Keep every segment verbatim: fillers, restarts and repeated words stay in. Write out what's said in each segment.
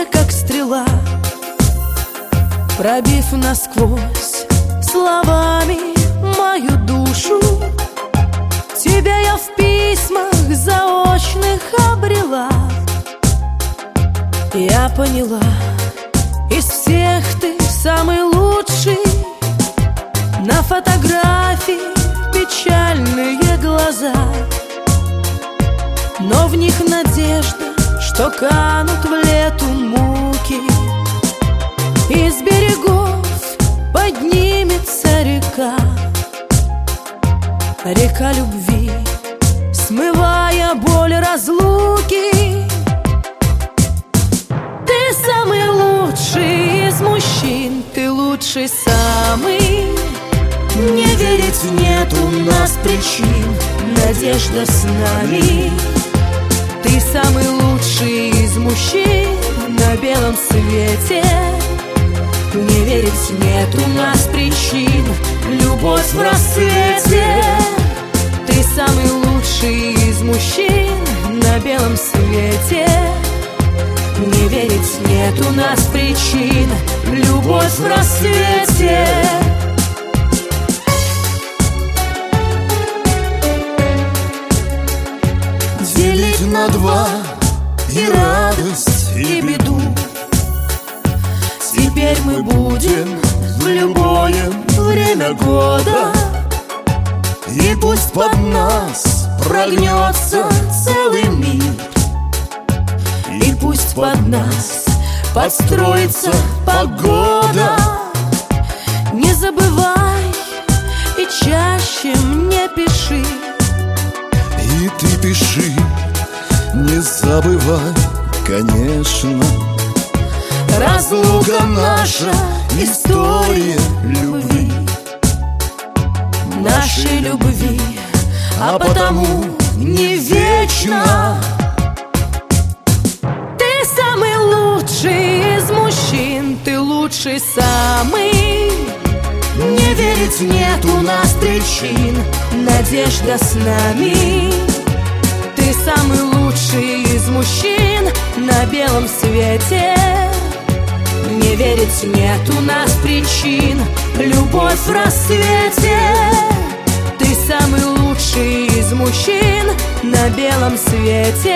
Меткая, как стрела, пробив насквозь словами мою душу. Тебя я в письмах заочных обрела. Я поняла, из всех ты самый лучший. На фотографии печальные глаза, но в них надежда, что канут в лету муки. Из берегов поднимется река, река любви, смывая боль разлуки. Ты самый лучший из мужчин, ты лучший самый. Не верить нет у нас причин, надежда с нами. Ты самый лучший из мужчин на белом свете. Не верить нет у нас причин, любовь в рассвете. Ты самый лучший из мужчин на белом свете. Не верить нет у нас причин, любовь в рассвете. Делить на два и радость, и беду. Теперь мы будем В любое время года, и пусть под нас прогнется целый мир, и пусть под нас подстроится погода. Не забывай и чаще мне пиши. И ты пиши, не забывай, конечно. Разлука наша история любви, нашей любви, а потому не вечно. Ты самый лучший из мужчин, ты лучший самый. Не верить нет у нас причин, надежда с нами. Ты самый лучший из мужчин на белом свете. Не верить нет у нас причин, любовь в рассвете. Ты самый лучший из мужчин на белом свете.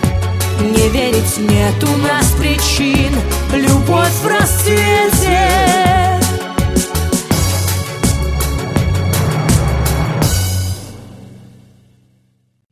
Не верить нет у нас причин, любовь в рассвете.